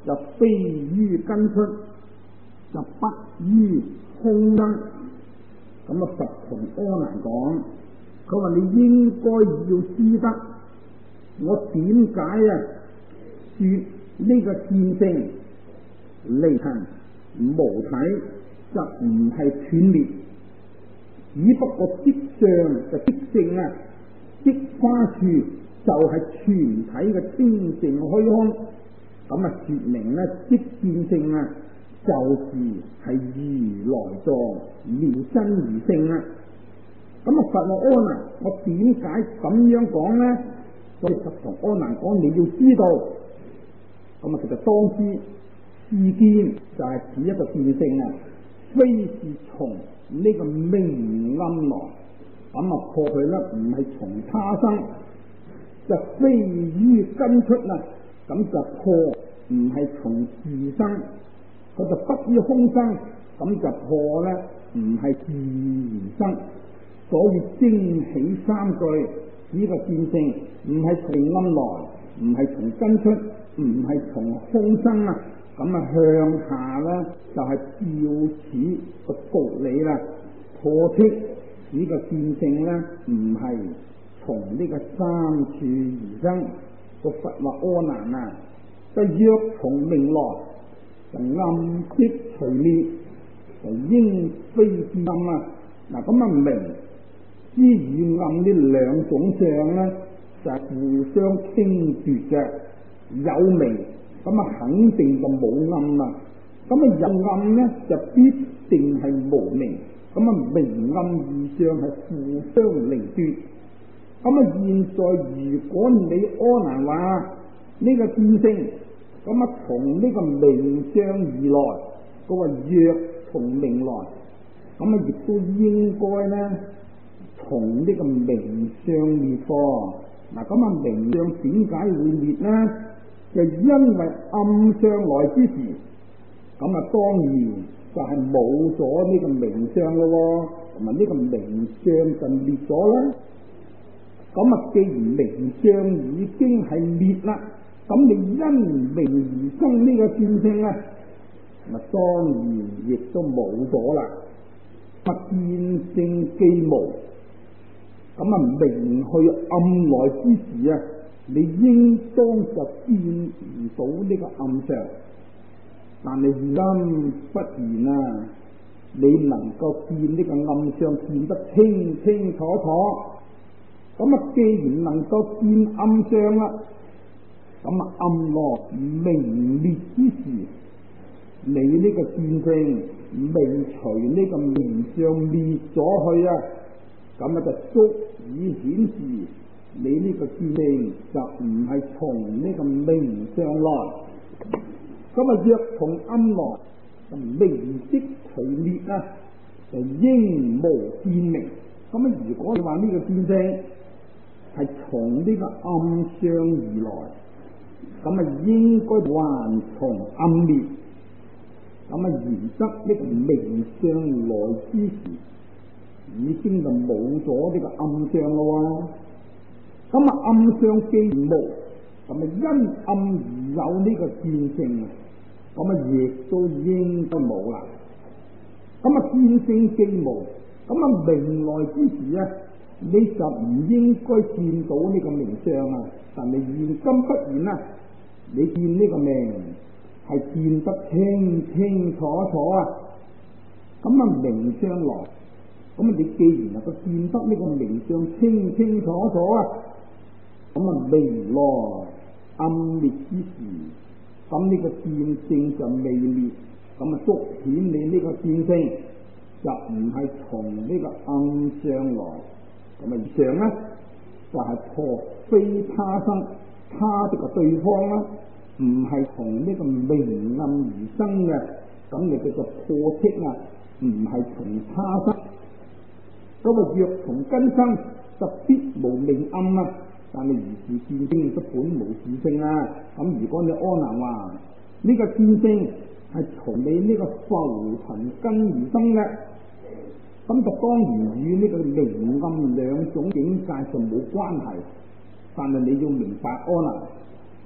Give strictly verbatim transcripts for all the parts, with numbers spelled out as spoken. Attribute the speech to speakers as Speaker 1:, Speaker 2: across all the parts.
Speaker 1: 就非於根出，就不於空生。咁啊，佛同阿難講，佢話你應該要知得，我點解啊說呢個見性離塵無體就唔係斷滅，只不過即相就即性啊，即花處就係全體嘅清淨虛空。咁啊，說明咧即見性啊，就是係如來藏妙真如性啊。咁啊，佛話阿難，我點解咁樣講咧？所以佛同阿難講，你要知道，咁啊，其實當知知見就係指一個見性啊，非是從呢個明暗來，咁啊破佢咧唔係從他生，就非於根出啊，咁就破唔係從自生，佢就不於空生，咁就破咧唔係自然生。所以精起三句，呢個見性唔係從暗來，唔係從根出，唔係從空生啊。咁啊向下咧就係照此個道理啦，破斥呢個見性咧唔係從呢個三處而生。個佛話阿難啊，就若從明來，就暗即除滅，就應非之暗啊。嗱，咁啊明之與暗呢兩種相咧，就係、是、互相傾奪嘅。有明咁啊，肯定就冇暗啦。咁啊，有暗咧就必定係無明。咁啊，明暗二相係互相凌奪。咁啊，現在如果你阿難話呢個見性，咁啊從呢個明相而來，佢話若從明來，咁啊亦都應該咧從呢個明相滅噃。嗱，咁啊明相點解會滅呢？就因為暗相來之時，咁啊當然就係冇咗呢個明相咯，同埋呢個明相就滅咗啦。咁啊，既然明相已經係滅啦，咁你因明而生呢個見性啊，咪當然亦都冇咗啦。不見性既無，咁啊明去暗來之時啊，你應當就見唔到呢個暗相。但係因不然啊，你能夠見呢個暗相見得清清楚楚。咁啊，既然能夠見暗相啦，咁啊暗來明滅之時，你呢個見性未除呢個明相滅咗去啊，咁啊就足以顯示你呢個見性就唔係從呢個明相來。咁啊若從暗來，就明即除滅啊，就應無見明。咁啊如果你話呢個見性係從呢個暗相而來，咁啊應該還從暗滅。咁啊然則呢個明相來之時，已經就冇咗呢個暗相咯。咁啊暗相既然無，咁啊因暗而有呢個見性，咁啊亦都應該冇啦。咁啊見性既無，咁啊明來之時啊，你就唔應該見到呢個明相啊。但係現今不然啊，你見呢個明係見得清清楚楚啊。咁啊明相來，咁啊你既然能夠見得呢個明相清清楚楚啊，咁啊明來暗滅之時，咁呢個見性就未滅，咁啊足顯你呢個見性就唔係從呢個暗相來。咁啊上咧就係、是、破非他生，他的個對方啦，唔係從呢個明暗而生嘅，咁你叫做破斥啊，唔係從他生。咁啊若從根生，就必無明暗啊。但係如是見性，都本無自性啊。咁如果你阿難話呢、這個見性係從你呢個浮塵根而生嘅，咁就當然與呢個明暗兩種境界就冇關係。但係你要明白阿難，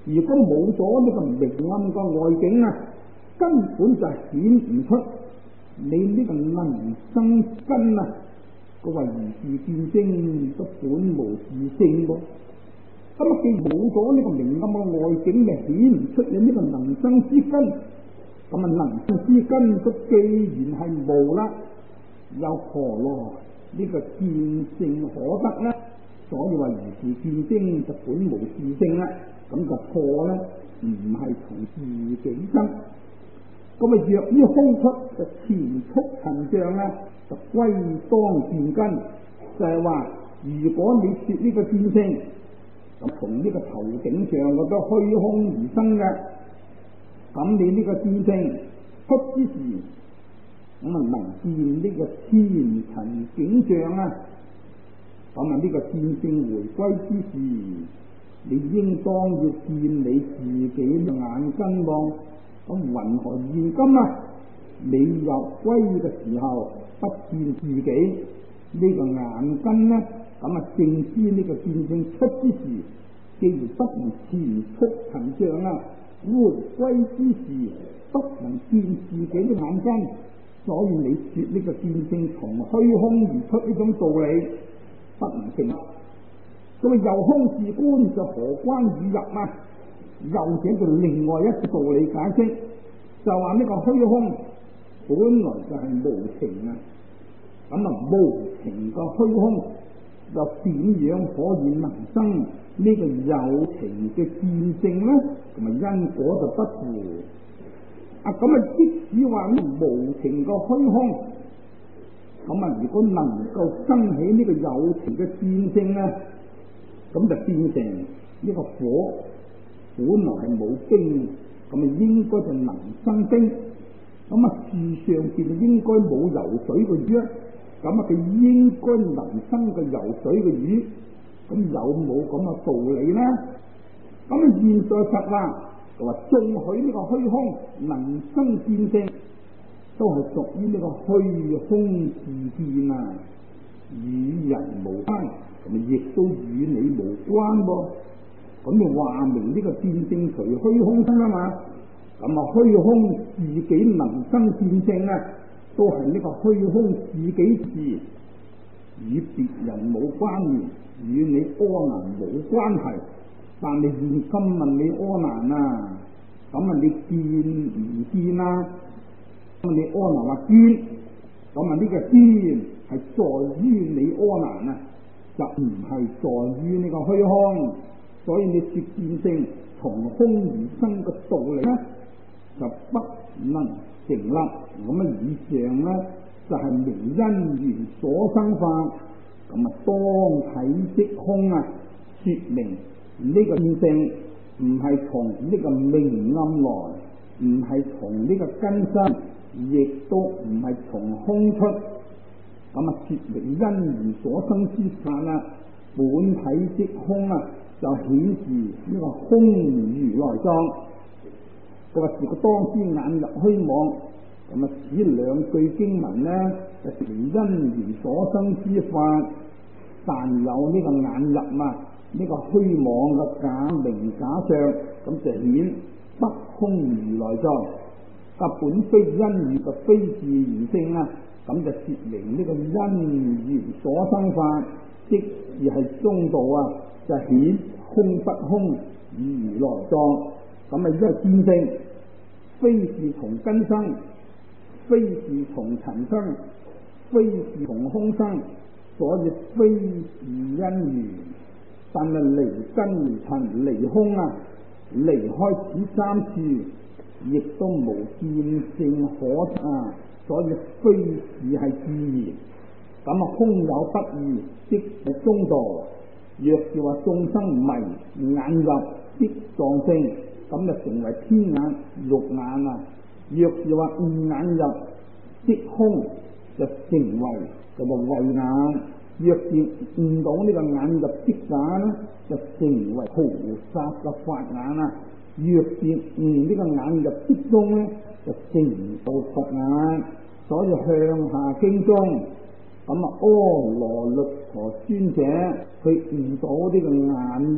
Speaker 1: 如果冇咗呢個明暗嘅外境啊，根本就顯唔出你呢個能生根啊。佢話如是見精，都本無自性噃。咁啊，既冇咗呢個明暗嘅外境，咪顯唔出你呢個能生之根。咁啊，能生之根都既然係無啦，又何來呢個見性可得呢？所以話如是見精，就本無自性啦。咁就錯咧，唔係從自己生。咁啊，若於空出，就前速塵障咧，就歸當見根。就係、是、話，如果你說呢個見性，咁從呢個頭頂上嗰個虛空而生嘅，咁你呢個見性出之時，咁啊能見呢個千塵景象啊，咁啊呢個見性回歸之時，你應當要見你自己嘅眼根喎。咁云何現今啊？你入歸嘅時候不見自己呢、這個眼根呢？咁啊正知呢個見性出之時，既然不能前速塵障啊，回歸之時不能見自己嘅眼根，所以你說呢個見性從虛空而出呢種道理不能成立。咁啊由空自觀就何關與入啊？又者就另外一個道理解釋，就話呢個虛空本來就係無情啊，咁啊無情個虛空又點樣可以能生呢個有情嘅見性呢？同埋因果就不符啊！咁啊即使話呢無情個虛空，咁啊如果能夠生起呢個有情嘅見性呢，咁就變成呢個火。本來係冇冰，咁啊應該就能生冰。咁啊樹上邊應該冇游水嘅魚，咁啊佢應該能生個游水嘅魚。咁有冇咁嘅道理呢？咁啊現在實話就話縱許呢個虛空能生見性，都係屬於呢個虛空自見啊，與人無關，咁啊亦都與你無關噃。咁就話明呢個見性隨虛空生啊嘛，咁啊虛空自己能生見性啊，都係呢個虛空自己事，與別人冇關聯，與你阿難冇關係。但係現今問你阿難啊，咁啊你見唔見啊？咁你阿難話見，咁啊呢個見係在於你阿難啊，就唔係在於呢個虛空。所以你說見性從空而生嘅道理咧，就不能成立。咁啊，以上咧就係、是、明因緣所生法，咁啊當體即空啊，說明呢個見性唔係從呢個明暗來，唔係從呢個根生，亦都唔係從空出。咁啊，說明因緣所生之法啊，本體即空啊。就顯示呢個空如來藏，佢話是個當知眼入虛妄。咁啊，此兩句經文呢，就係因緣所生之法，但有呢個眼入啊，呢、這個虛妄嘅假名假相，咁就顯不空如來藏。但本非因緣就非自然性啊，咁就說明呢個因緣所生法，即是係中道啊。就顯空不空以如來藏，咁啊，因為見性非是從根生，非是從塵生，非是從空生，所以非是因緣。但係離根塵離空啊，離開此三處，亦都無見性可啊，所以非是係自然。咁啊，空有不二，即係中道。若是話眾生迷眼入即藏性，咁就成為天眼肉眼啊；若是話誤眼入即空，就成為就個慧眼；若是誤到呢個眼入即眼，就成為菩薩嘅法眼啊；若是誤呢個眼入即中咧，就成到佛眼。所以向下經中。咁啊，阿羅律陀尊者佢悟到呢個眼入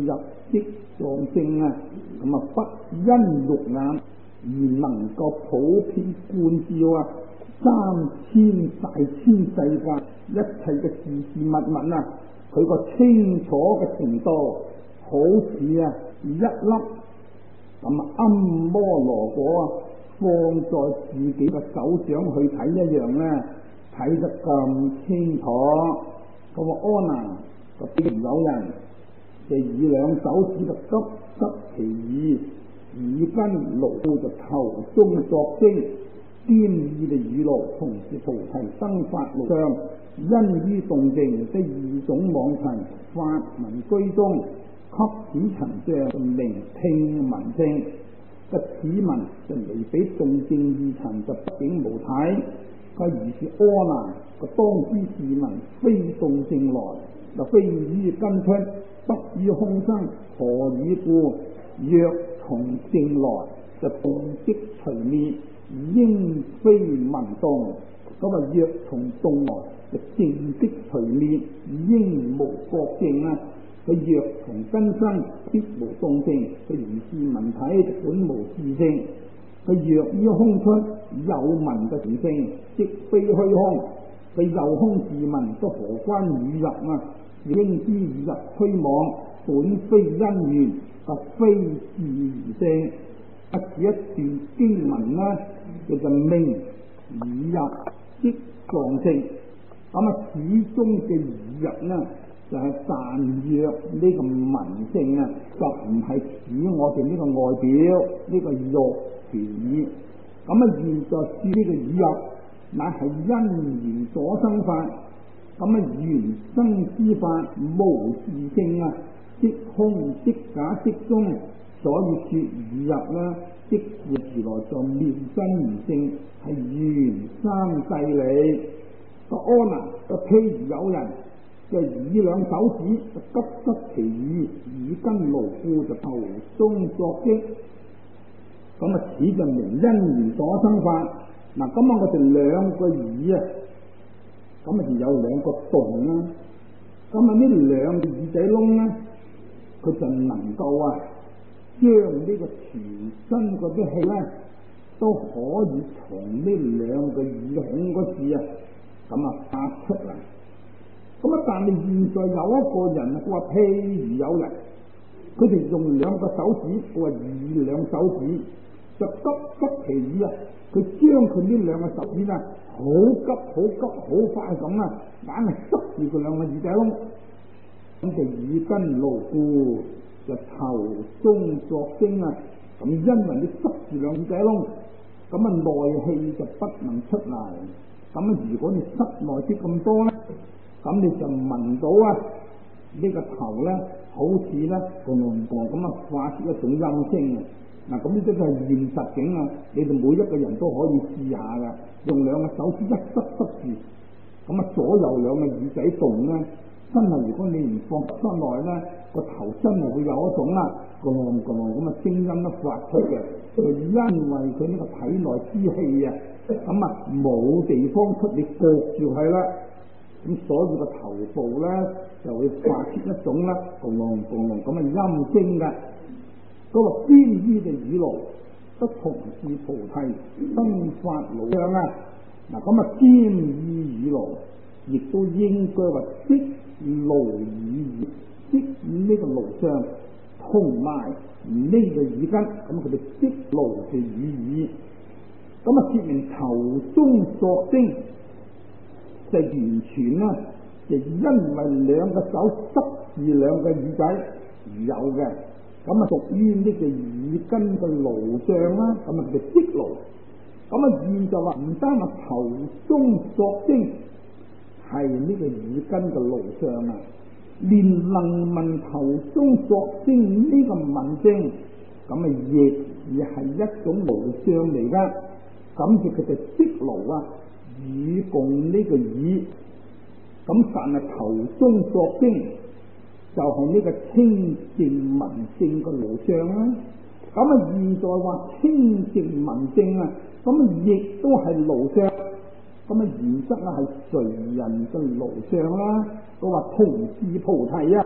Speaker 1: 色藏性啊，咁啊不因肉眼而能夠普遍觀照啊三千大千世界一切嘅事事物物啊，佢個清楚嘅程度，好似啊一粒咁啊庵摩羅果啊放在自己嘅手掌去睇一樣咧，睇得咁清楚。咁啊阿難就譬如有人就以兩手指就急執其意，耳根勞就頭中作聲，顛意就語錄，同是菩提生發路上，因於動靜的二種妄塵法聞居中，給此塵障就聆聽聞聽。個此聞就離比動靜二塵就不境無體。佢如是阿難個當知是聞非動靜來，就非於根出，不於空生，何以故？若從靜來，就動即除滅，應非聞動。咁啊，若從動來，就靜即除滅，應無覺靜啊。佢若從根生，必無動靜。佢如是聞體，本無自性。佢若於空出，有聞嘅自性，即非虛空。佢有空自聞，都何關語入啊？應知語入虛妄，本非因緣，特非自性。啊，此一段經文呢，叫做名語入即藏性。咁啊，始終嘅語入呢，就係但若呢個聞性啊，就唔係指我哋呢個外表呢、這個肉條耳。咁啊，現在說呢個語入，乃係因緣所生法。咁啊，緣生之法無自性啊，即空即假即中，所以說語入啦，即故如來在妙真如性係緣三世理。個阿難就譬如有人就以兩手指就急執其意，耳根勞故就頭中作聲。咁啊，此就名因緣所生法。嗱，今晚我哋兩個耳啊，咁啊就有兩個洞啦。咁啊呢兩個耳仔窿咧，佢就能夠啊將呢個全身嗰啲氣咧，都可以從呢兩個耳孔嗰處啊，咁啊發出嚟。咁啊，但係現在有一個人啊，佢話譬如有人，佢哋用兩個手指，佢話以兩手指就急急其耳啊，佢將佢呢兩個手指啊，好急好急好快咁啊，硬係塞住佢兩個耳仔窿，咁就耳根勞故，就頭中作聲啊。咁因為你塞住兩耳仔窿，咁啊內氣就不能出嚟。咁啊，如果你塞內啲咁多咧，咁你就聞到啊呢、這個頭咧，好似咧轟隆轟咁啊，發出一種音聲啊！嗱，咁呢啲都係現實境啊！你哋每一個人都可以試下噶，用兩個手指一塞塞住，咁啊左右兩個耳仔動咧，真係如果你唔放室內咧，個頭真係會有一種啊轟隆轟隆咁啊聲音都發出嘅，就因為佢呢個體內之氣啊，咁啊冇地方出，你焗住佢啦。咁所以個頭部咧就會發出一種啦，轟隆轟隆咁嘅音聲嘅。嗰個邊於嘅語錄，得從是菩提生發路上啊！嗱，咁啊邊於語錄，亦都應該話即路語語，即呢個路上同埋呢個耳根，咁佢哋即路嘅語語。咁啊，説明頭中作聲。就完全咧，就因為兩個手塞住兩個耳仔而有嘅，咁啊屬於呢個耳根嘅勞相啦，咁啊叫即勞。咁啊現就話唔單話頭中作聲係呢個耳根嘅勞相啊，連能聞頭中作聲呢個聞聲，咁啊亦而係一種勞相嚟噶，咁就佢就即勞啊。耳共呢個耳，咁凡係頭中作聲，就係、是、呢個清淨聞聲嘅勞相啦。咁啊，現在話清淨聞聲啊，咁亦都係勞相。咁啊，原則啊係隨人嘅勞相啦。佢話同是菩提啊，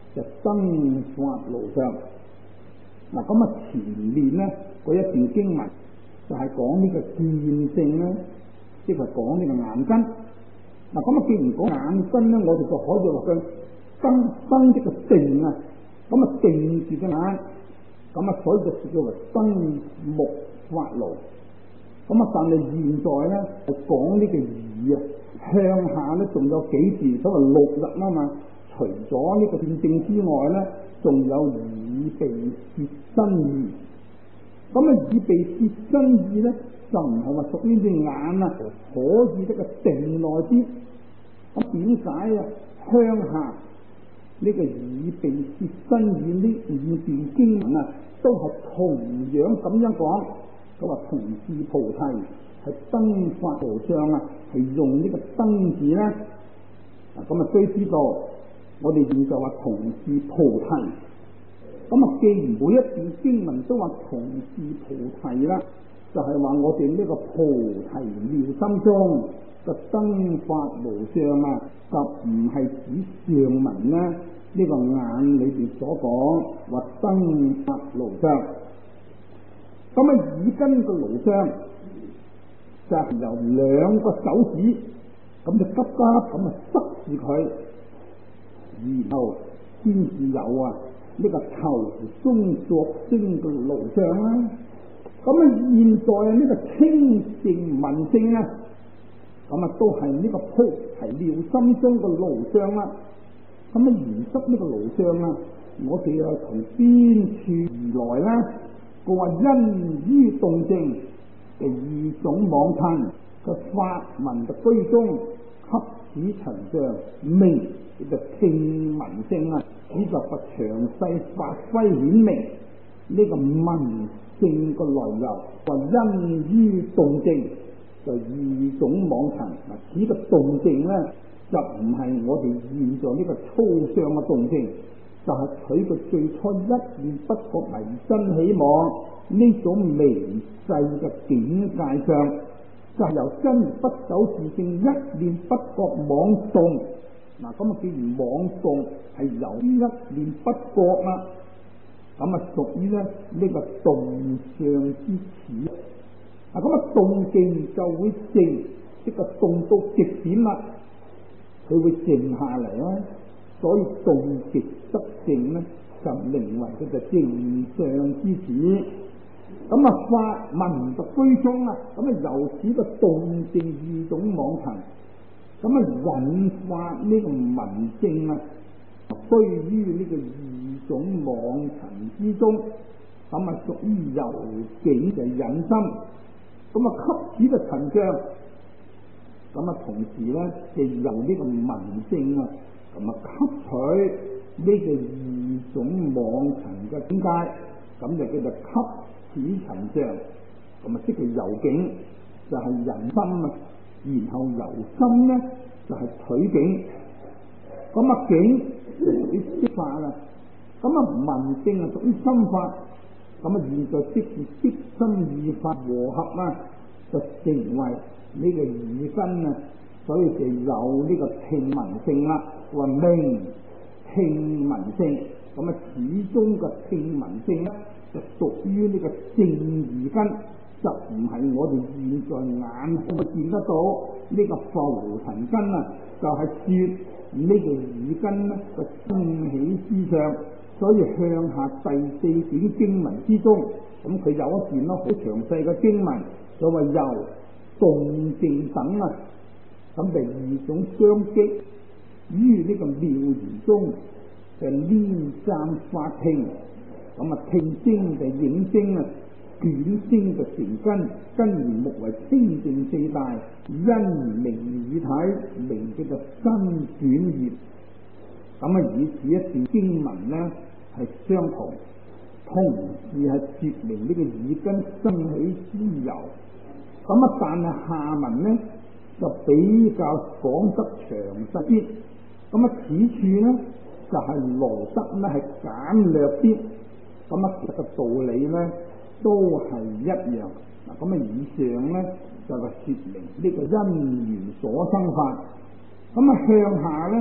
Speaker 1: 就生發無上。嗱，咁啊前面咧嗰一段經文就係講呢個見性咧，即係講呢個眼根。嗱，咁啊既然講眼根咧，我哋就可以話佢生生即個定啊，咁啊定住隻眼，咁啊所以就叫做生目發露。咁啊但係現在咧係講呢個耳啊，向下咧仲有幾字，所謂六日啊嘛。除咗呢個見性之外咧，仲有耳鼻舌身意。咁啊耳鼻舌身意咧就唔係話屬於隻眼啊，可以得個定內啲。咁點解啊？向下呢個耳鼻舌身意呢五段經文啊，都係同樣咁樣講。佢話同是菩提係燈發無上啊，係用呢個燈字咧。嗱咁啊，須知道我哋現在話同是菩提，咁啊，既然每一段經文都話同是菩提啦，就係、是、話我哋呢個菩提妙心中個燈發無上啊，就唔係指上文咧呢、這個眼裏邊所講話燈發無上。咁啊，耳根個無上就係由兩個手指咁就急急咁啊塞住佢，然後先至有啊呢、這個頭中作聲嘅無上啦。咁啊，現在啊呢個清淨聞性啊，咁啊都係呢個菩提妙心中嘅無上啦。咁啊，原則呢個無上啊，我哋係從邊處而來啦？佢話因於動靜嘅二種妄塵嘅法聞嘅居中，給此塵像明呢個聽聞性啊，呢就不詳細發揮顯明呢個聞性嘅來由。話因於動靜就二種妄塵嗱，此個動靜咧就唔係我哋現在呢個粗相嘅動靜。就係取佢最初一念不覺迷真起妄呢種微細嘅境界上，就係、是、由真不守自性一念不覺妄動。嗱，咁啊，既然妄動係由於一念不覺啦，咁啊屬於咧呢、這個動相之始。嗱，咁啊動靜就會靜，即、這個動到極點啦，佢會靜下嚟啦。所以動極得靜咧，就名為佢嘅靜相之始。咁啊，法聞獨居中啊，咁啊由此個動靜二種妄塵，咁啊引發呢個聞性啊，居於呢個二種妄塵之中，咁啊屬於由境嘅引心，咁啊給此嘅塵像，咁啊同時咧就由呢個聞性啊。咁啊，吸取呢個二種妄塵嘅境界，咁就叫做吸此塵像。咁啊，即係由境就係引心啊，然後由心咧就係、是、取境。咁啊，境就屬於色法啦。咁啊，聞性啊屬於心法。咁啊，現在即是色心二法和合啊，就成為呢個耳根啊。所以就有呢個聽聞性啦，話明聽聞性，咁啊始終嘅聽聞性咧就屬於呢個正耳根，就唔係我哋現在眼可見得到呢、這個浮塵根啊，就係、是、說呢個耳根咧個生起之上。所以向下第四卷經文之中，咁佢有一段咯好詳細嘅經文，就話由動靜等啊。咁第二種相擊於呢個妙言中，就黏贊發聽，咁啊聽聲就影聲啊，卷聲就成根，根緣目為清淨四大，因明耳體，名叫做身轉業。咁啊以此一段經文咧係相同，同時係說明呢個耳根生起之由。咁啊但係下文咧就比較講得詳細啲，咁啊此處咧就係羅得咧係簡略啲，咁啊其實個道理咧都係一樣。嗱咁啊以上咧就係說明呢個因緣所生法，咁啊向下咧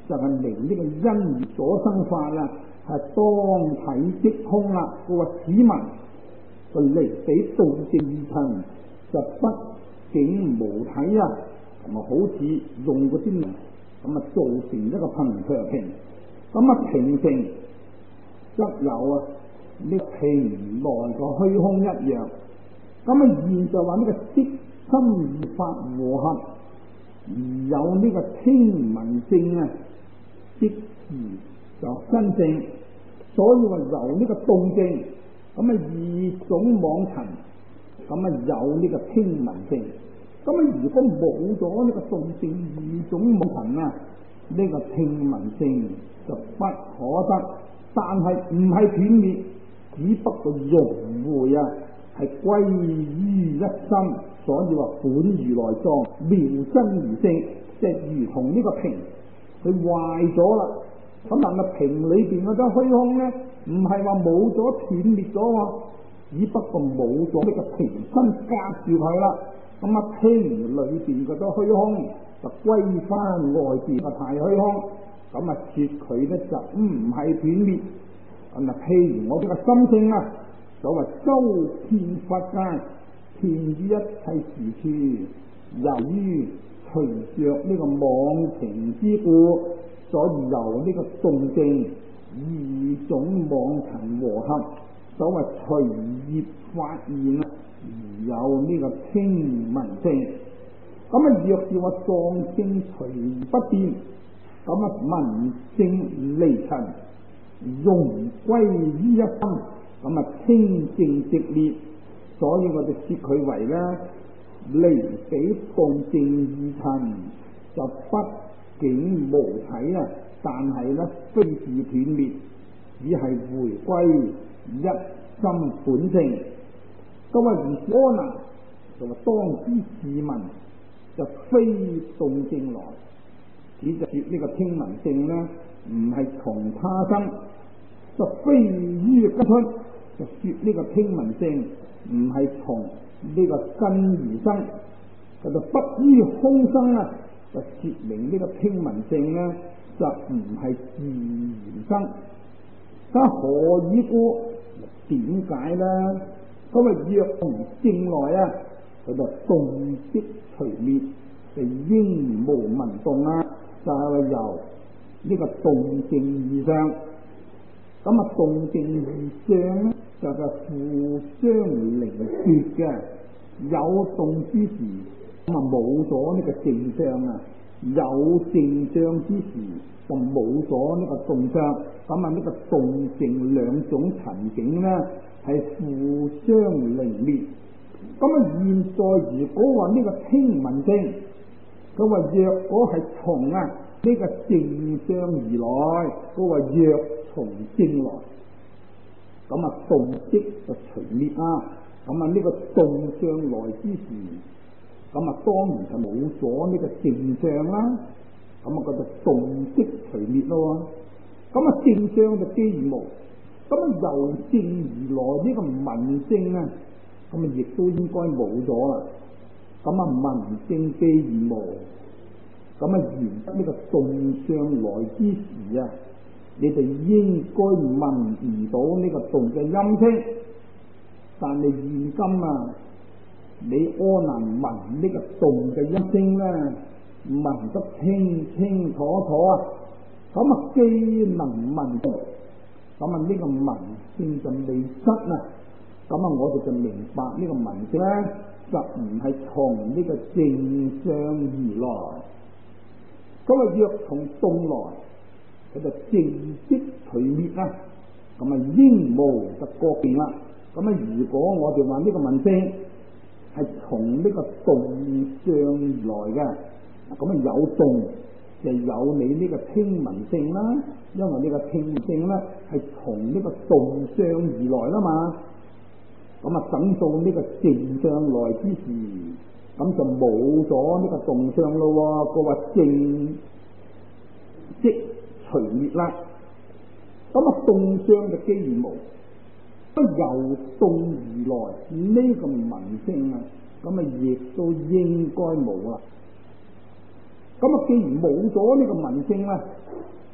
Speaker 1: 就係明呢個因所生法啦，係當體即空啦。佢話此文個離比動靜二塵就不境無體啊，咁啊好似用嗰啲咁啊造成一個平常平，咁啊平靜則有啊呢平內個虛空一樣。咁啊現在話呢個色心二法和合，而有呢個聽聞性啊，即時就真正。所以話由呢個動靜，咁啊二種妄塵，咁啊有呢個聽聞性。咁啊如果冇咗呢個動靜二種妄塵啊，呢、這個聽聞性就不可得。但係唔係斷滅，只不過融會啊，係歸於一心。所以話本如來藏，妙真如性，即係如同呢個瓶，佢壞咗啦。咁但係瓶裏邊嗰種虛空咧，唔係話冇咗斷滅咗，只不過冇咗呢個瓶身隔住佢啦。咁啊瓶裏邊嗰種虛空就歸翻外邊個大虛空。咁啊說佢咧就唔係斷滅。咁啊譬如我哋個心性啊，所謂周遍法界，遍於一切時處，由於隨着呢個妄情之故，所以由呢個動靜二種妄塵和合，所謂隨業發現而有呢個聽聞性。咁啊若是話藏性隨而不變，咁啊聞性離塵，融歸於一心，咁啊清淨直滅。所以我哋說佢為咧離比動靜二塵，就不境無體啊，但係咧非是斷滅，只係回歸一心本性。咁啊如是阿難就話當知是聞，就非動靜來，只就說呢個聽聞性咧唔係從他生，就非於根出，就說呢個聽聞性唔係從呢個根而生，佢就不於空生啊，就說明呢個聽聞性咧就唔係自然生。咁何以故？點解咧？咁啊若從正來啊，佢就動即隨滅，就應無聞動啊，就係、是、由呢個動靜而上。咁啊動靜而上咧，就係互相離絕嘅。有動之時，咁啊冇咗呢個靜相啊；有靜相之時，就冇咗呢個動相。咁啊呢個動靜兩種情景咧，係互相離滅。咁啊現在如果話呢個聽聞性，佢話若果係從啊呢個靜相而來，佢話若從正來，咁啊動即就隨滅啊。咁啊呢個動相來之時，咁啊當然就冇咗呢個靜相啦。咁啊嗰個動即隨滅咯。咁啊靜相就既然無，咁啊由靜而來呢個聞性啊，咁啊亦都應該冇咗啦。咁啊聞性既然無，咁啊然呢個動相來之時啊，你哋應該聞唔到呢個動嘅音聲。但係現今啊，你阿難聞呢個動嘅音聲咧，聞得清清楚楚啊！咁啊既能聞到，咁啊呢個聞聲就未失啊！咁啊我哋就明白呢個聞聲咧，就唔係從呢個靜相而來。咁啊若從動來，佢就靜即隨滅啊！咁啊應無就各變啦。咁啊如果我哋話呢個聞聲係從呢個動相而來嘅，咁啊有動就有你呢個聽聞性啦，因為呢個聽聞性咧係從呢個動相而來啦嘛。咁啊等到呢個靜相來之時，咁就冇咗呢個動相咯。佢話靜即隨滅啦。咁啊動相就既然無，不由動而來呢個聞聲啊，咁啊亦都應該冇啦。咁啊既然冇咗呢個聞聲咧，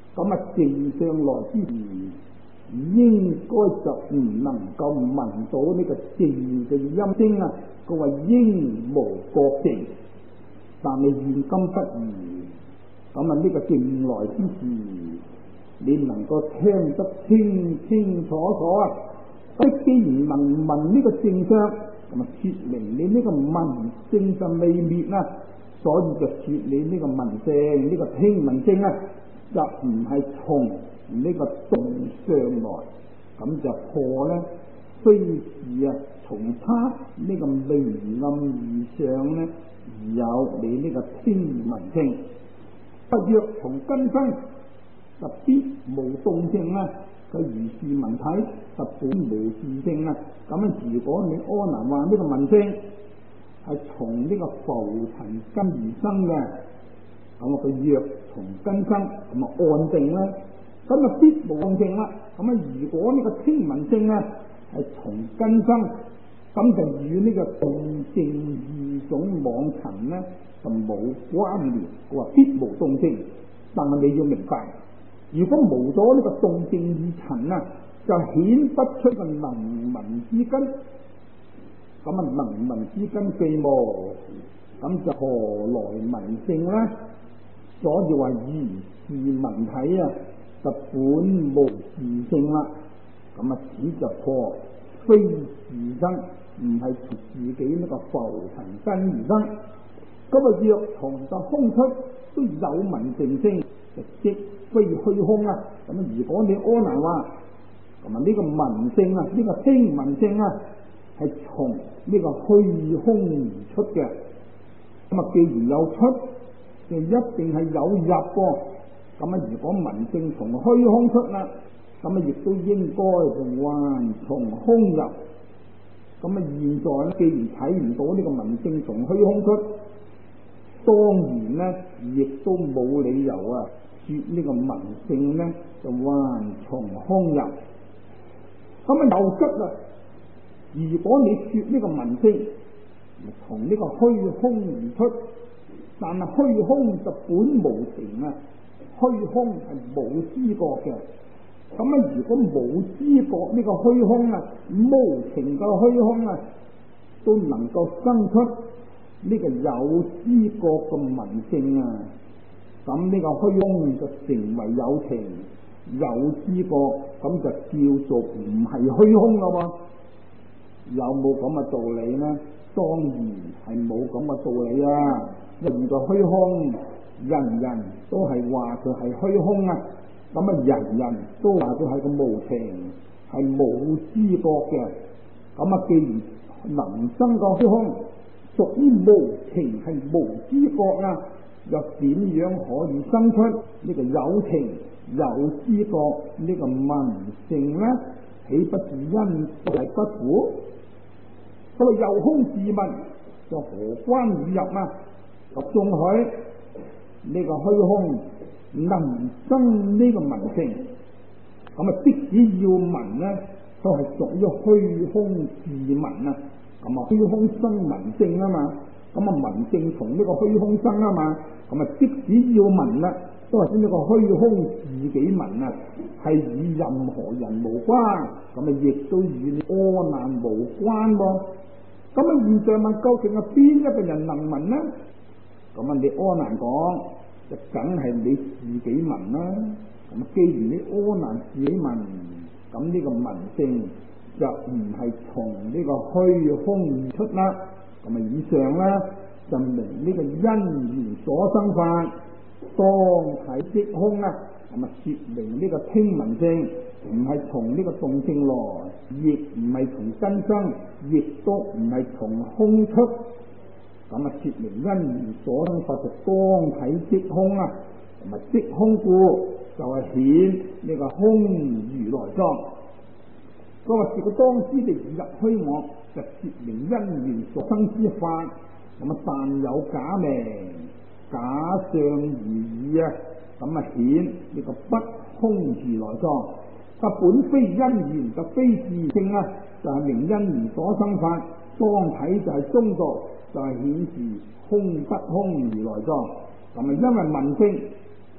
Speaker 1: 咁啊正相來之時，應該就唔能夠聞到呢個正嘅音聲啊。佢話應無覺正，但係現今不如。咁啊呢個正來之時，你能夠聽得清清楚楚啊！咁既然能聞呢個正相，咁啊說明你呢個聞正就未滅啊，所以就說你呢個聞正呢、這個聽聞正啊，就唔係從呢個動相來，咁就破咧非是啊從他呢個明暗二相咧而有你呢個聽聞正，不若從根生就必無動正啊！佢如是聞體就本無自性啊！咁樣如果你阿難話呢個聞正係從呢個浮塵根而生嘅，咁啊佢若從根生，咁啊安定啦，咁啊必無動正啦。咁啊如果呢個聽聞正啊係從根生，咁就與呢個動正二種妄塵咧就冇關聯。佢話必無動正，但係你要明白。如果無咗呢個動正二塵啊，就顯不出個能聞之根。咁啊，能聞之根既無，咁就何來聞性呢？所以話如是聞體啊，就本無自性啦。咁啊，此就破非自生，唔係從自己呢個浮塵根而生。咁啊，若從就空出都有聞正聲，就即非虛空啊！咁如果你阿難話，咁啊呢個聞性啊，呢、這個聽聞性啊，係從呢個虛空而出嘅。咁啊，既然有出，就一定係有入噃。咁啊，如果聞性從虛空出啦，咁啊亦都應該就還從空入。咁啊，現在咧，既然睇唔到呢個聞性從虛空出，當然咧，亦都冇理由啊！說呢個聞性咧就還從空入，咁啊又急啦！如果你說呢個聞性從呢個虛空而出，但係虛空就本無情啊，虛空係冇知覺嘅。咁啊，如果冇知覺呢個虛空啊，無情嘅虛空啊，都能夠生出呢個有知覺嘅聞性啊！咁呢個虛空就成為有情有知覺，咁就叫做唔係虛空咯喎。有冇咁嘅道理呢？當然係冇咁嘅道理啊！因為個虛空，人人都係話佢係虛空啊。咁啊，人人都話佢係個無情，係冇知覺嘅。咁啊，既然能生個虛空屬於無情，係無知覺啊，又點樣可以生出呢個有情有知覺呢個聞性呢？豈不是因係不符？咁啊，又空自聞，就何關與入啊？咁縱許呢個虛空能生呢個聞性，咁啊，即使要聞呢，都係屬於虛空自聞啊。咁啊，虛空生聞性啊嘛。咁啊，聞性從呢個虛空生啊嘛。咁啊，即使要聞啦，都係呢個虛空自己聞啊，係與任何人無關。咁啊，亦都與你阿難無關喎。咁啊，現在問究竟係邊一個人能聞呢？咁啊，你阿難講就梗係你自己聞啦。咁啊，既然你阿難自己聞，咁呢個聞性就唔係從呢個虛空而出啦。咁啊，以上咧就明呢個因緣所生法，當體即空啊。咁啊，說明呢個聽聞性唔係從呢個動性來，亦唔係從根生，亦都唔係從空出。咁啊，說明因緣所生法就當體即空啊。咁啊，即空故就係顯呢個空如來藏。佢話是個當知地入虛妄，就說明因緣所生之法，咁啊但有假名假相而已啊。咁啊顯呢個不空如來藏，但本非因緣就非自性啊，就係、是、明因緣所生法，當體就係中道，就係顯示空不空如來藏。咁啊因為聞性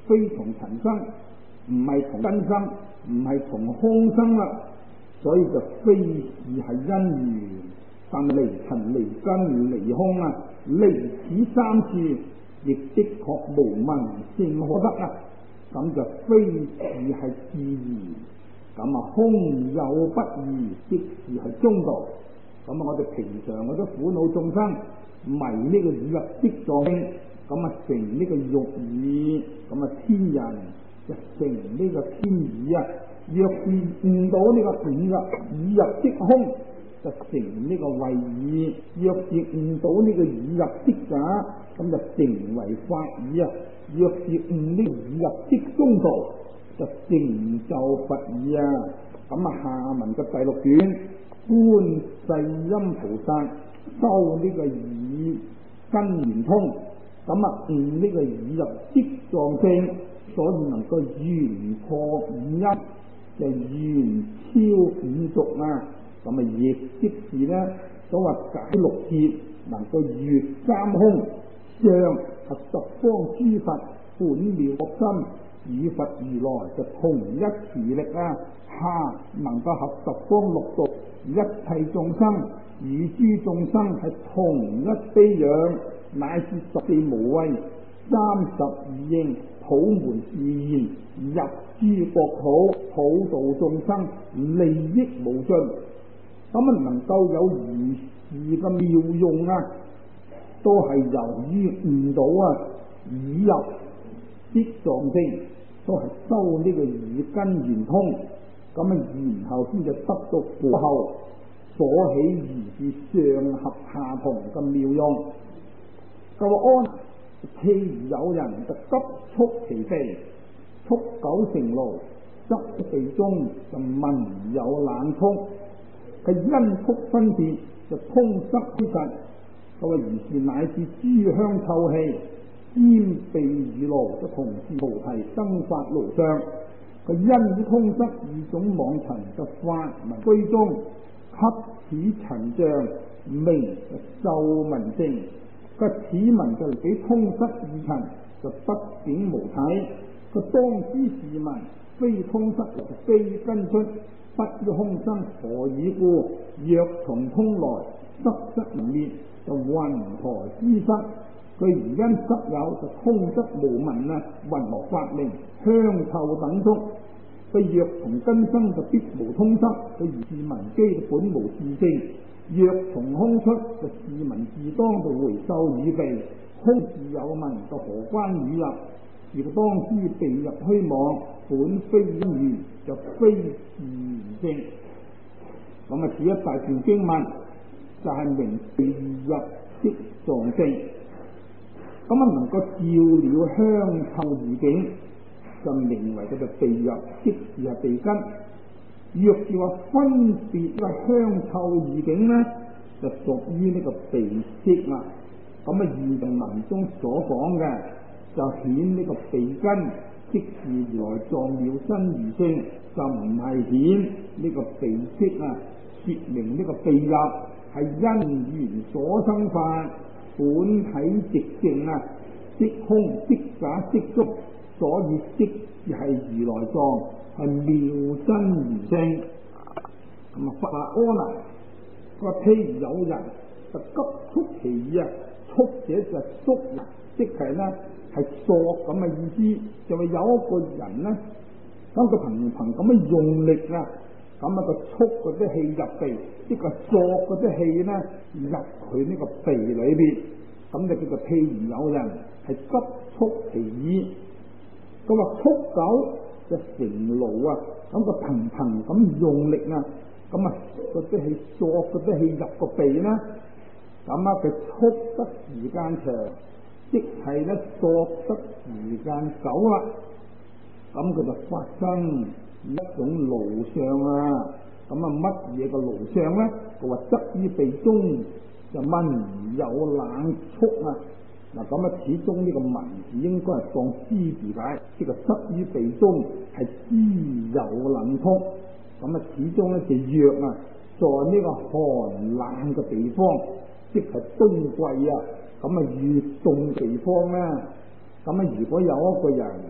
Speaker 1: 非從塵生，唔係從根生，唔係從空生啦，所以就非是係因緣。但離塵離根離空啊，離此三處，亦的確無聞性可得啊。咁就非是係自然，咁啊空有不二，即是係中道。咁啊，我哋平常嗰啲苦惱眾生迷呢個語入色藏性，咁啊成呢個欲耳，咁啊天人就成呢個天耳啊。若是悟到呢個語入語入色空，就成呢個慧耳；若是悟到呢個語入色假，咁就成為法耳啊。若是悟呢個語入色中道，就成就佛耳啊。咁啊，下文嘅第六卷，觀世音菩薩修呢個耳根圓通，咁啊悟呢個語入色藏性，所以能夠圓破五陰，就圓超五濁啊。咁啊，亦即是呢，所謂解六劫，能夠越三空，上係十方諸佛本妙覺心，與佛如來就同一慈力啊。下能夠合十方六道一切眾生，與諸眾生係同一悲仰，乃至十四無畏、三十二應、普門示現，入諸國土，普度眾生，利益無盡。咁啊，能夠有如是嘅妙用啊，都係由於悟到啊語入色藏性，都係修呢個耳根圓通，咁啊，然後先至得到果後所起如是上合下同嘅妙用。咁啊，安譬如有人就急速其鼻，速久成勞，則鼻中就聞有冷觸。佢因觸分別就通塞虛實，咁啊如是乃至諸香臭氣兼鼻與顱，就同是菩提生發顱相。佢因通塞二種妄塵就發聞居中，給此塵障名受聞性。佢此聞就俾通塞二塵就不境無體。佢當知是聞非通塞非根出，不於空生，何以故？若從通來，塞則能滅，就云何知塞？佢如因塞有，就通則無聞啊！云何法名香臭等觸？佢若從根生，就必無通塞。佢如是聞機本無自性。若從空出，就自聞自當，就回受耳鼻。空自有聞，就何關語入？而當知鼻入虛妄，本非因緣，就非自然性。咁啊，此一大段經文就係明鼻入色藏性。咁啊，能夠照了香臭二境，就名為佢嘅鼻入，即是係鼻根。若是話分別個香臭二境呢，就屬於呢個鼻識啦。咁啊，二定文中所講嘅，就顯呢個鼻根，即是如來藏妙身如性，就唔係顯呢個鼻識啊。說明呢個鼻入係因緣所生法，本體寂靜啊，即空即假即足，所以即係如來藏，係妙真如性。咁啊，佛話阿難，佢話譬如有人就急速其耳啊，速者就縮，即係咧係索咁嘅意思，就係有一個人咧，當佢頻頻咁樣用力啊，咁啊個速嗰啲氣入鼻，即係索嗰啲氣咧入佢呢個鼻裏邊，咁就叫做譬如有人係急速其耳，咁話速久就成勞啊，咁佢頻頻咁用力啊，咁啊嗰啲氣索嗰啲氣入個鼻咧，咁啊佢速得時間長，即係咧索得時間久啦，咁佢就發生一種勞相啊。咁啊乜嘢個勞相咧？佢話則於鼻中就聞有冷觸啊。嗱，咁啊始終呢個聞字應該係當知字解，即係則於鼻中係知有冷觸。咁啊始終咧就若啊在呢個寒冷嘅地方，即係冬季啊，咁啊越凍地方咧，咁啊如果有一個人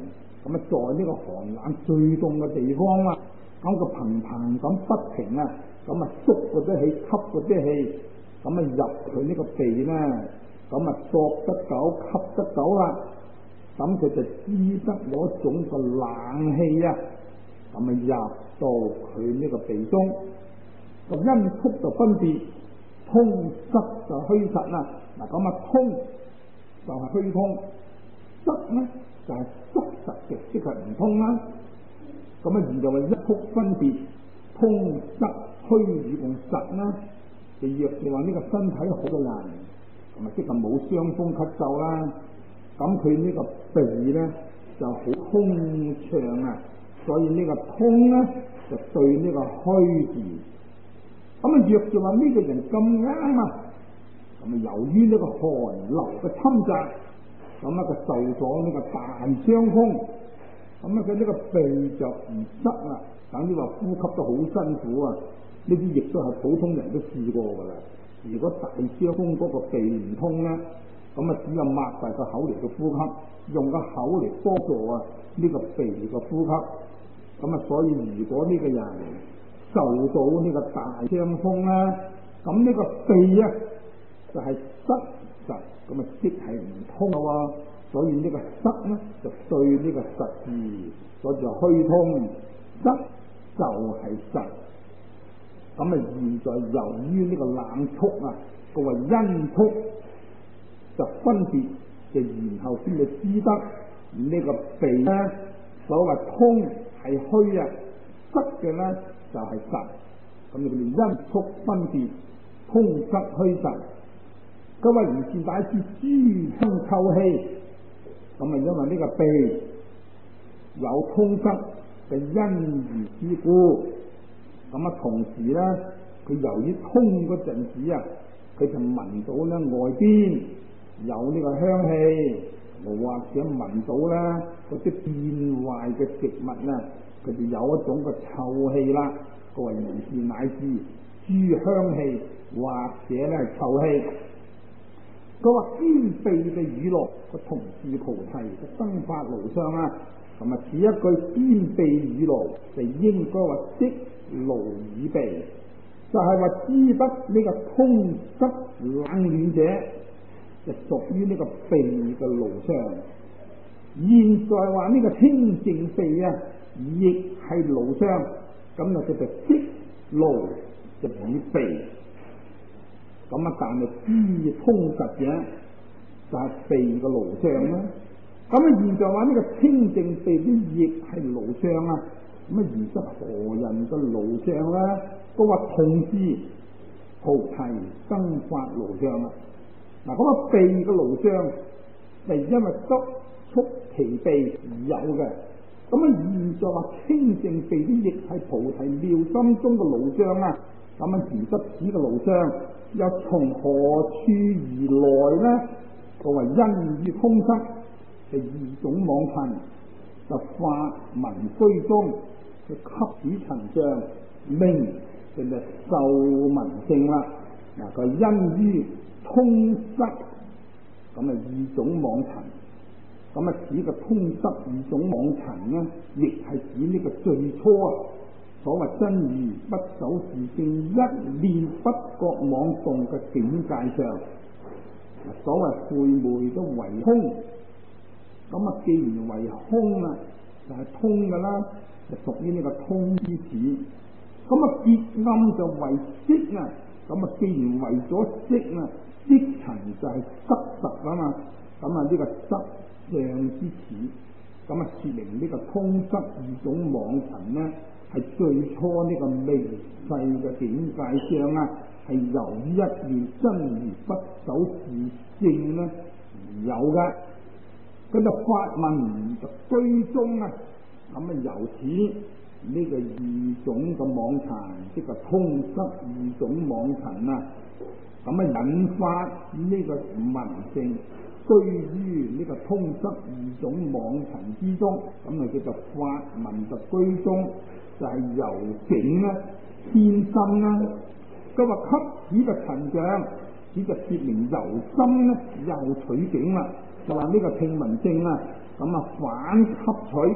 Speaker 1: 咁啊在呢個寒冷最凍嘅地方啊，咁佢頻頻咁不停啊，咁啊縮嗰啲氣，吸嗰啲氣，咁啊入佢呢個鼻咧，咁啊索得久，吸得久啦，咁佢就知得嗰種個冷氣啊，咁啊入到佢呢個鼻中，個音速就分別通塞就虛實啦。嗱咁啊通就係虛通，塞咧就係塞實嘅，即係唔通啦。咁啊而就係一速分別通塞虛與共實啦。就若是話呢個身體好嘅人，咁啊即係冇傷風咳嗽啦，咁佢呢個鼻咧就好通暢啊，所以呢個通咧就對呢個虛字。咁啊若是話呢個人咁啱啊，咁啊由於呢個寒流嘅侵襲，咁啊佢受咗呢個大傷風，咁啊佢呢個鼻就唔塞啦，等於話呼吸都好辛苦啊。呢啲亦都係普通人都試過㗎啦。如果大傷風嗰個鼻唔通咧，咁啊只有擘大個口嚟到呼吸，用個口嚟幫助啊呢個鼻嘅呼吸。咁啊所以如果呢個人受到呢個大傷風咧，咁呢個鼻啊就係塞實，咁啊即係唔通嘅喎。所以呢個塞咧就對呢個實字，所以就虛通，塞就係實。咁啊現在由於呢個冷速啊，個話因速就分別，就然後先至知得呢個鼻咧，所謂通係虛啊，塞嘅咧就係實。咁你哋因速分別通塞虛實。各位如是大師諸通透氣，咁啊因為呢個鼻有通塞嘅因緣之故。咁啊，同時咧，佢由於通嗰陣時啊，佢就聞到咧外邊有呢個香氣，或者聞到咧嗰啲變壞嘅食物啊，佢就有一種個臭氣啦。各位如是乃至諸香氣或者咧係臭氣。佢話兼鼻嘅語錄，個同是菩提嘅生發無相啊。咁啊，此一句兼鼻語錄就應該話即勞耳鼻，就係話知得呢個通塞冷暖者，就屬於呢個鼻嘅勞相。現在話呢個清淨鼻啊，亦係勞相，咁啊佢就即勞就耳鼻。咁啊，但係知通實者就係鼻嘅勞相啦。咁啊，現在話呢個清淨鼻啲亦係勞相啊。咁啊，而則何人嘅勞相咧？都話同是菩提生發勞相啊！嗱，咁啊，鼻嘅勞相係因為急促其鼻而有嘅。咁啊，現在話清淨鼻啲亦係菩提妙心中嘅勞相啊！咁啊，而則此嘅勞相又從何處而來咧？都話因於通塞係二種妄塵，就法聞居中。佢吸使塵障，名就係受聞性啦。嗱，佢因於通塞，咁啊二種妄塵，咁啊指個通塞二種妄塵咧，亦係指呢個最初啊，所謂真如不守自性，一念不覺妄動嘅境界上，所謂晦昧都為空。咁啊，既然為空啊，就係、是、通噶啦。就屬於呢個通之子，咁啊結暗就為色啊，咁啊既然為咗色啊，色塵就係塞實啊嘛，咁啊呢個塞相之子，咁啊說明呢個通塞二種妄塵呢，係最初呢個微細嘅境界上啊，係由於一念真如不守自性呢而有嘅，咁就法聞就居中啊。咁啊，由此呢個二種嘅妄塵，即係通塞二種妄塵啊，咁啊引發呢個聞性居於呢個通塞二種妄塵之中，咁啊叫做法聞就居中，就係、是、由境咧天心啦。佢話吸此嘅塵障，只就説明由心咧又取境啦，就話呢個聽聞性啊。 咁啊反吸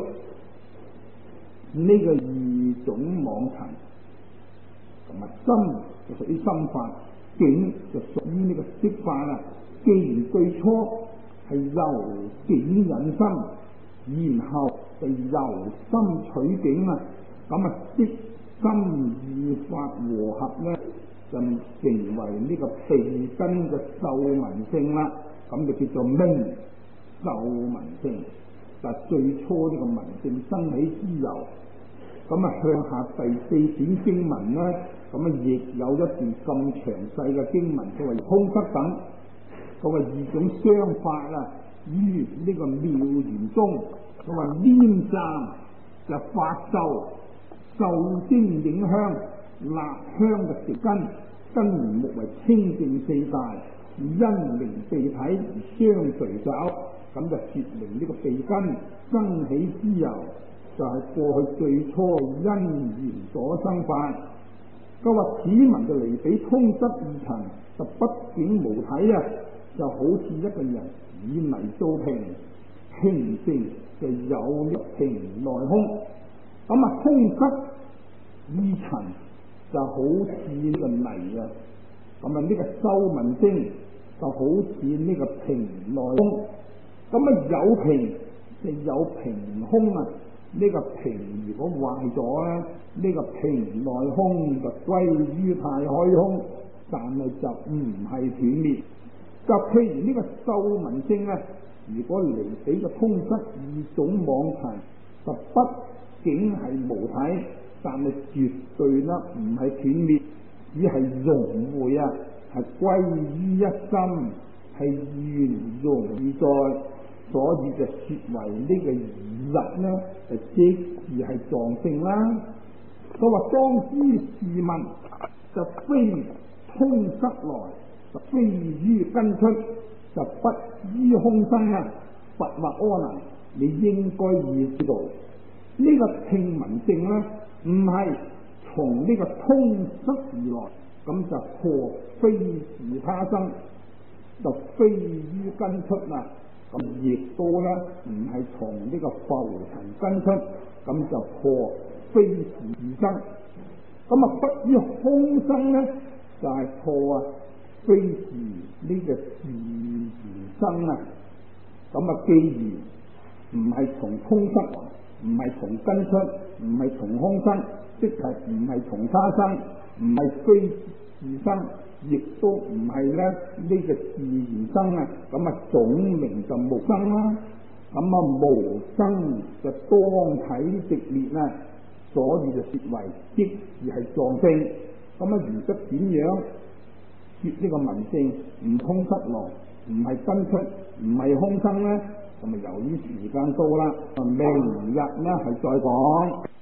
Speaker 1: 取呢個二種妄塵，咁啊心就屬於心法，境就屬於呢個色法啦。既然最初係由境引心，然後就由心取境啊，咁啊色心二法和合咧，就成為呢個鼻根嘅受聞性啦。咁就叫做明受聞性。但最初呢個聞性生起之由，咁啊向下第四卷經文咧，咁啊亦有一段咁詳細嘅經文，作為空塞等。嗰個二種相法啊，於呢個妙緣中，佢話黏站就發受受精影香，納香嘅舌根，根緣目為清淨四大，因明鼻體而相隨走，咁就說明呢個鼻根生起之由，就係、是、過去最初因緣所生法。佢話此文就離比通塞二塵，就畢竟無體啊。就好似一個人以泥做瓶，瓶性就有呢瓶內空。咁啊，通塞二塵就好似呢個泥啊。咁啊，呢個受聞性就好似呢個瓶內空。咁啊，有瓶就有瓶空啊。呢、這個瓶如果壞咗咧，呢、這個瓶內空就歸於太虛空，但係就唔係斷滅。就譬如呢個受聞性咧，如果離比個通塞二種妄塵，就畢竟係無體，但係絕對咧唔係斷滅，只係融會啊，係歸於一心，係圓融自在，所以就説為呢個二入咧，就即是係藏性啦。佢話當知是文就非通塞來，就非於根出，就不於空生啊！佛或阿難，你應該要知道呢、這個聽聞性咧，唔係從呢個通塞而來，咁就破非是他生，就非於根出啊！咁亦都咧唔係從呢個浮塵根出，咁就破非是而生。咁啊，不於空生咧，就係、是、破啊！非是呢個自然生啊，咁啊，既然唔係從通塞，唔係從根出，唔係從空生，即係唔係從他生，唔係非自生，亦都唔係咧呢、這個自然生啊，咁啊總名就無生啦。咁啊無生就當體直滅啊，所以就説為即是係藏性。咁啊如則點樣？說呢個聞性唔通塞來，唔係根出，唔係空生咧，咁啊由於時間到啦，明日咧係再講。